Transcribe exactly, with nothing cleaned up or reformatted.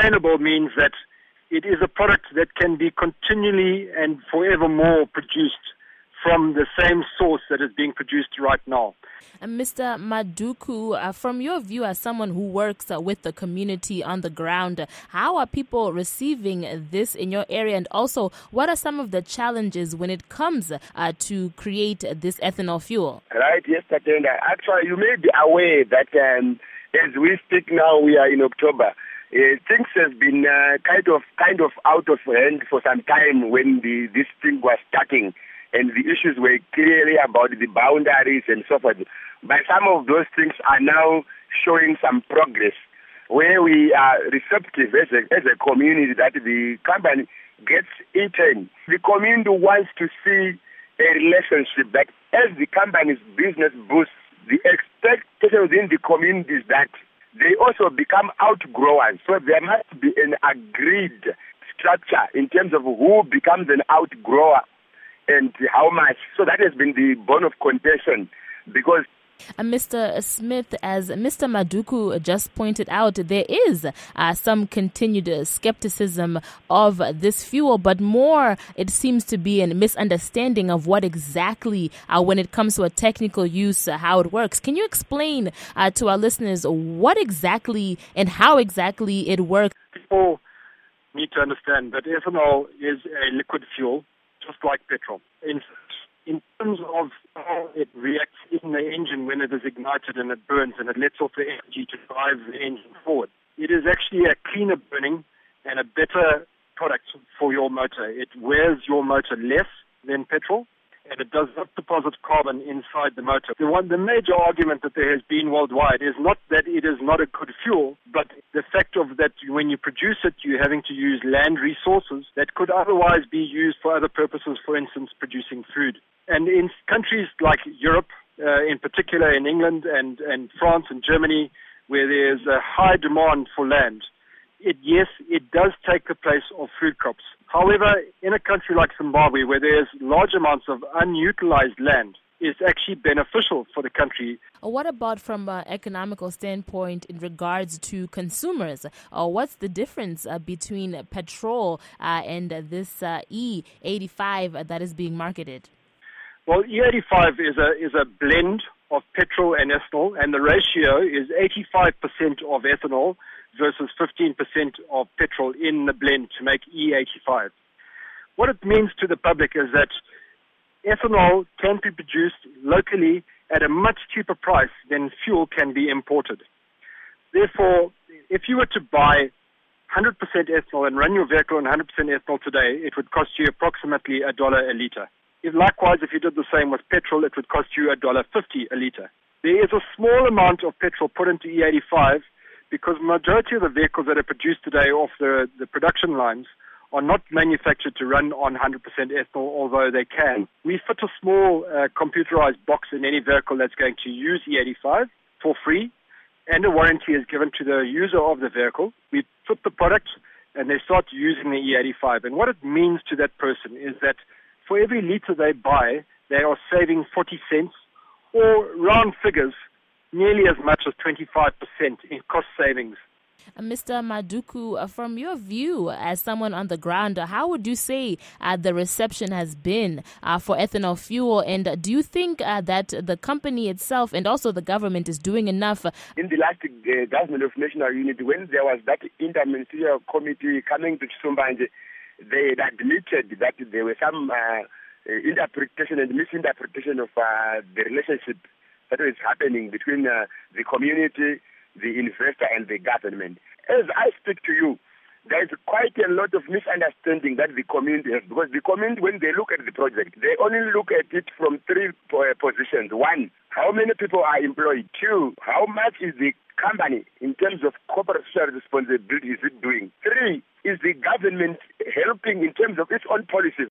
sustainable means that it is a product that can be continually and forevermore produced from the same source that is being produced right now. Uh, Mister Maduku, uh, from your view as someone who works uh, with the community on the ground, uh, how are people receiving this in your area? And also, what are some of the challenges when it comes uh, to create this ethanol fuel? Right, yes, Tatenda. Actually, you may be aware that um, as we speak now, we are in October. Uh, things have been uh, kind of kind of out of hand for some time when the, this thing was starting. And the issues were clearly about the boundaries and so forth. But some of those things are now showing some progress, where we are receptive as a, as a community that the company gets eaten. The community wants to see a relationship that as the company's business boosts, the expectation within the community is that they also become outgrowers. So there must be an agreed structure in terms of who becomes an outgrower and how much. So that has been the bone of contention because Uh, Mister Smith, as Mister Maduku just pointed out, there is uh, some continued uh, skepticism of this fuel, but more it seems to be a misunderstanding of what exactly, uh, when it comes to a technical use, uh, how it works. Can you explain uh, to our listeners what exactly and how exactly it works? People need to understand that ethanol is a liquid fuel, just like petrol. In In terms of how it reacts in the engine when it is ignited and it burns and it lets off the energy to drive the engine forward, it is actually a cleaner burning and a better product for your motor. It wears your motor less than petrol, and it does not deposit carbon inside the motor. The one, the major argument that there has been worldwide is not that it is not a good fuel, but the fact of that when you produce it, you're having to use land resources that could otherwise be used for other purposes, for instance, producing food. And in countries like Europe, uh, in particular in England and, and France and Germany, where there's a high demand for land, it, yes, it does take the place of food crops. However, in a country like Zimbabwe, where there's large amounts of unutilized land, it's actually beneficial for the country. What about from an economical standpoint in regards to consumers? Uh, what's the difference uh, between petrol uh, and uh, this uh, E eighty-five that is being marketed? Well, E eighty-five is a is a blend of petrol and ethanol, and the ratio is eighty-five percent of ethanol versus fifteen percent of petrol in the blend to make E eighty-five. What it means to the public is that ethanol can be produced locally at a much cheaper price than fuel can be imported. Therefore, if you were to buy one hundred percent ethanol and run your vehicle on one hundred percent ethanol today, it would cost you approximately a dollar a litre. If likewise, if you did the same with petrol, it would cost you a dollar fifty a litre. There is a small amount of petrol put into E eighty-five because the majority of the vehicles that are produced today off the, the production lines are not manufactured to run on one hundred percent ethanol, although they can. We fit a small uh, computerized box in any vehicle that's going to use E eighty-five for free, and a warranty is given to the user of the vehicle. We fit the product, and they start using the E eighty-five. And what it means to that person is that for every litre they buy, they are saving forty cents, or round figures, nearly as much as twenty-five percent in cost savings. Uh, Mister Maduku, uh, from your view as someone on the ground, uh, how would you say uh, the reception has been uh, for ethanol fuel? And uh, do you think uh, that the company itself and also the government is doing enough? Uh, in the last uh, Government of National Unity, when there was that interministerial committee coming to Chisombanje, they admitted that there were some uh, interpretation and misinterpretation of uh, the relationship that is happening between uh, the community, the investor, and the government. As I speak to you, there is quite a lot of misunderstanding that the community has, because the community, when they look at the project, they only look at it from three positions. One, how many people are employed? Two, how much is the company in terms of corporate social responsibility is it doing? Three, is the government helping in terms of its own policies?